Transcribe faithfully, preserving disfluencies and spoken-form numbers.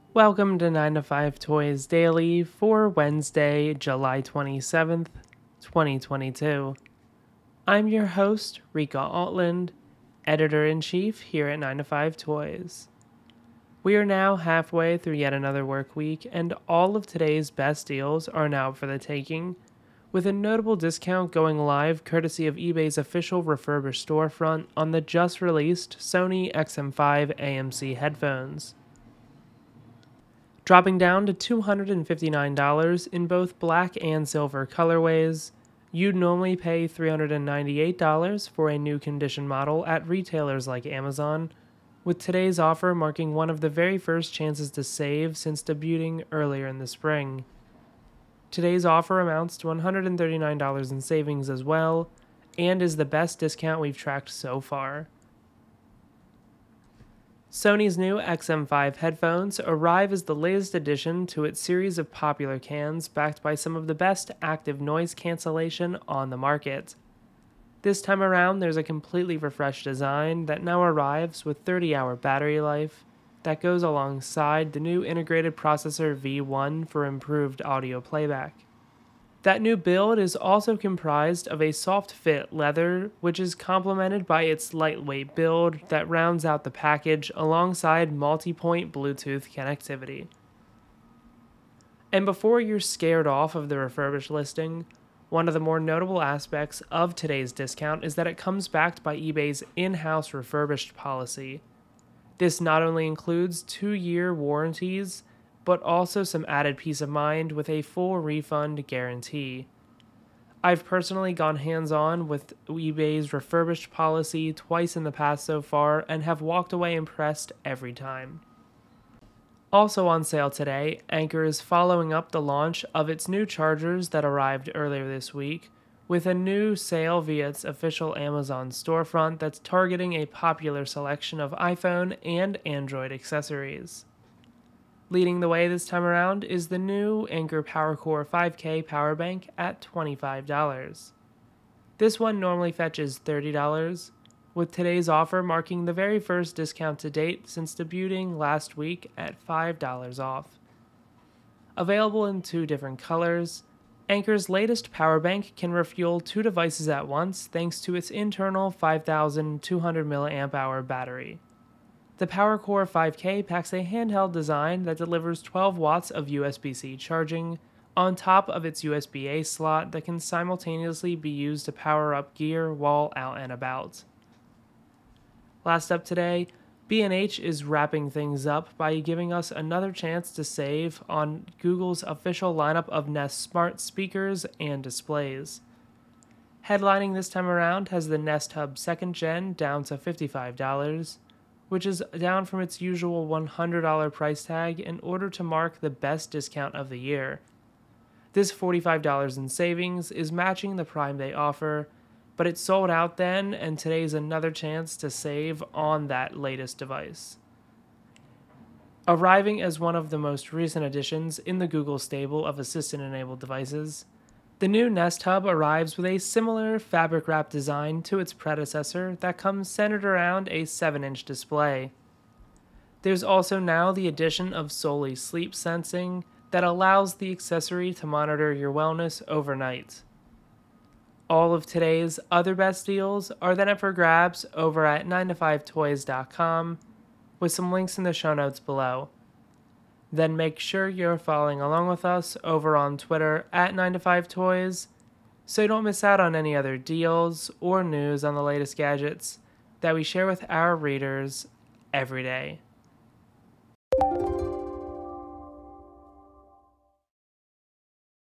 Welcome to nine to five Toys Daily for Wednesday, July twenty-seventh, twenty twenty-two. I'm your host, Rika Altland, Editor-in-Chief here at nine to five Toys. We are now halfway through yet another work week, and all of today's best deals are now for the taking, with a notable discount going live courtesy of eBay's official refurbished storefront on the just-released Sony X M five A M C headphones. Dropping down to two hundred fifty-nine dollars in both black and silver colorways. You'd normally pay three hundred ninety-eight dollars for a new condition model at retailers like Amazon, with today's offer marking one of the very first chances to save since debuting earlier in the spring. Today's offer amounts to one hundred thirty-nine dollars in savings as well, and is the best discount we've tracked so far. Sony's new X M five headphones arrive as the latest addition to its series of popular cans backed by some of the best active noise cancellation on the market. This time around, there's a completely refreshed design that now arrives with thirty hour battery life that goes alongside the new integrated processor V one for improved audio playback. That new build is also comprised of a soft-fit leather, which is complemented by its lightweight build that rounds out the package alongside multi-point Bluetooth connectivity. And before you're scared off of the refurbished listing, one of the more notable aspects of today's discount is that it comes backed by eBay's in-house refurbished policy. This not only includes two-year warranties, but also some added peace of mind with a full refund guarantee. I've personally gone hands-on with eBay's refurbished policy twice in the past so far and have walked away impressed every time. Also on sale today, Anker is following up the launch of its new chargers that arrived earlier this week with a new sale via its official Amazon storefront that's targeting a popular selection of iPhone and Android accessories. Leading the way this time around is the new Anker PowerCore five K power bank at twenty-five dollars. This one normally fetches thirty dollars, with today's offer marking the very first discount to date since debuting last week at five dollars off. Available in two different colors, Anker's latest power bank can refuel two devices at once thanks to its internal five thousand two hundred milliamp hour battery. The PowerCore five K packs a handheld design that delivers twelve watts of U S B C charging on top of its U S B A slot that can simultaneously be used to power up gear while out and about. Last up today, B and H is wrapping things up by giving us another chance to save on Google's official lineup of Nest smart speakers and displays. Headlining this time around has the Nest Hub second Gen down to fifty-five dollars, which is down from its usual one hundred dollars price tag in order to mark the best discount of the year. This forty-five dollars in savings is matching the Prime Day offer, but it sold out then, and today's another chance to save on that latest device. Arriving as one of the most recent additions in the Google stable of assistant-enabled devices, the new Nest Hub arrives with a similar fabric-wrap design to its predecessor that comes centered around a seven inch display. There's also now the addition of Solly sleep sensing that allows the accessory to monitor your wellness overnight. All of today's other best deals are then up for grabs over at nine to five toys dot com, with some links in the show notes below. Then make sure you're following along with us over on Twitter at nine to five toys so you don't miss out on any other deals or news on the latest gadgets that we share with our readers every day.